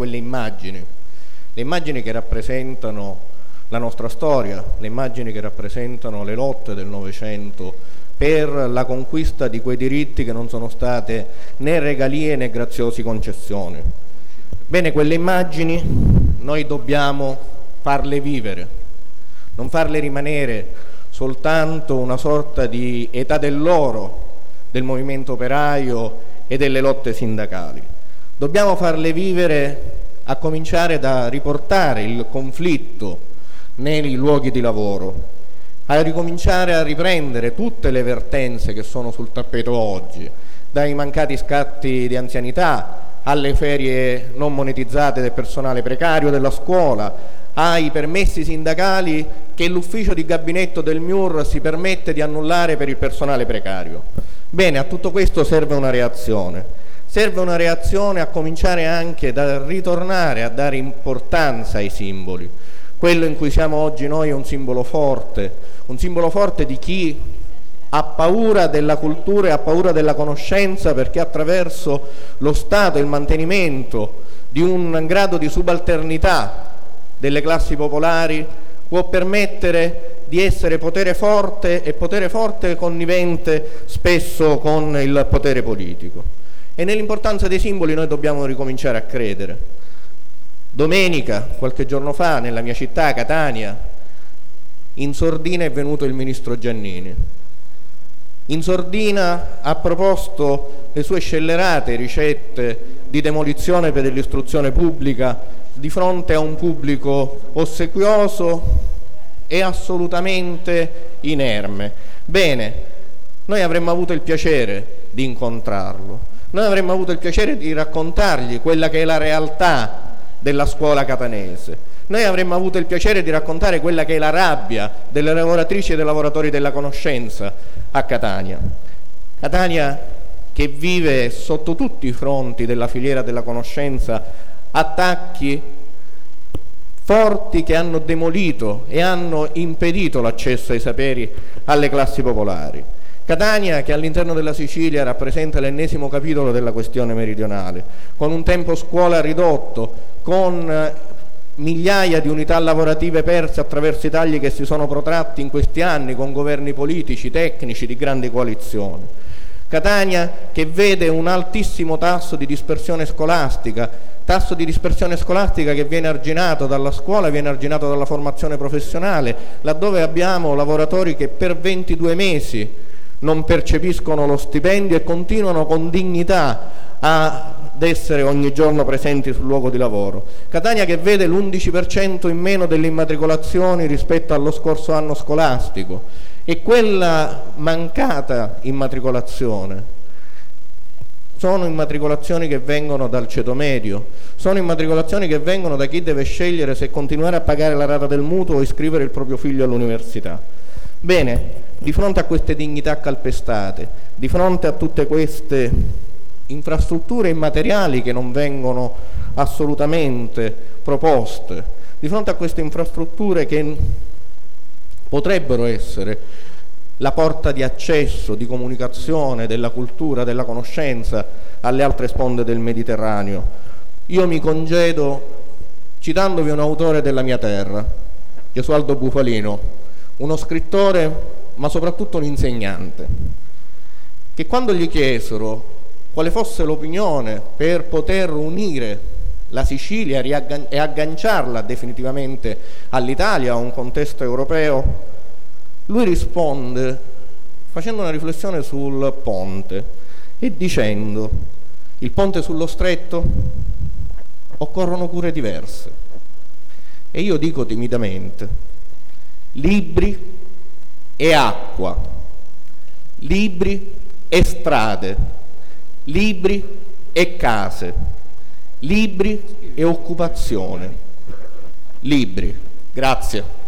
le immagini che rappresentano la nostra storia, le immagini che rappresentano le lotte del Novecento per la conquista di quei diritti che non sono state né regalie né graziosi concessioni. Bene, quelle immagini noi dobbiamo farle vivere, non farle rimanere soltanto una sorta di età dell'oro del movimento operaio e delle lotte sindacali. Dobbiamo farle vivere a cominciare da riportare il conflitto nei luoghi di lavoro, a ricominciare a riprendere tutte le vertenze che sono sul tappeto oggi, dai mancati scatti di anzianità alle ferie non monetizzate del personale precario della scuola, ai permessi sindacali che l'ufficio di gabinetto del MIUR si permette di annullare per il personale precario. Bene, a tutto questo serve una reazione. Serve una reazione a cominciare anche da ritornare a dare importanza ai simboli. Quello in cui siamo oggi noi è un simbolo forte di chi ha paura della cultura e ha paura della conoscenza, perché attraverso lo Stato e il mantenimento di un grado di subalternità delle classi popolari può permettere di essere potere forte e potere forte connivente spesso con il potere politico. E nell'importanza dei simboli noi dobbiamo ricominciare a credere. Domenica, qualche giorno fa, nella mia città, Catania, in sordina è venuto il ministro Giannini. In sordina ha proposto le sue scellerate ricette di demolizione per l'istruzione pubblica di fronte a un pubblico ossequioso e assolutamente inerme. Bene, noi avremmo avuto il piacere di incontrarlo. Noi avremmo avuto il piacere di raccontargli quella che è la realtà della scuola catanese. Noi avremmo avuto il piacere di raccontare quella che è la rabbia delle lavoratrici e dei lavoratori della conoscenza a Catania. Catania che vive sotto tutti i fronti della filiera della conoscenza attacchi forti che hanno demolito e hanno impedito l'accesso ai saperi alle classi popolari. Catania che all'interno della Sicilia rappresenta l'ennesimo capitolo della questione meridionale, con un tempo scuola ridotto, con migliaia di unità lavorative perse attraverso i tagli che si sono protratti in questi anni con governi politici, tecnici di grandi coalizioni. Catania che vede un altissimo tasso di dispersione scolastica che viene arginato dalla scuola, viene arginato dalla formazione professionale, laddove abbiamo lavoratori che per 22 mesi non percepiscono lo stipendio e continuano con dignità ad essere ogni giorno presenti sul luogo di lavoro. Catania che vede l'11% in meno delle immatricolazioni rispetto allo scorso anno scolastico, e quella mancata immatricolazione sono immatricolazioni che vengono dal ceto medio, sono immatricolazioni che vengono da chi deve scegliere se continuare a pagare la rata del mutuo o iscrivere il proprio figlio all'università. Bene, di fronte a queste dignità calpestate, di fronte a tutte queste infrastrutture immateriali che non vengono assolutamente proposte, di fronte a queste infrastrutture che potrebbero essere la porta di accesso, di comunicazione della cultura, della conoscenza alle altre sponde del Mediterraneo, io mi congedo citandovi un autore della mia terra, Gesualdo Bufalino, uno scrittore ma soprattutto un insegnante, che quando gli chiesero quale fosse l'opinione per poter unire la Sicilia e agganciarla definitivamente all'Italia, a un contesto europeo, lui risponde facendo una riflessione sul ponte e dicendo: il ponte sullo stretto, occorrono cure diverse. E io dico timidamente: libri e acqua, libri e strade, libri e case, libri e occupazione, libri. Grazie.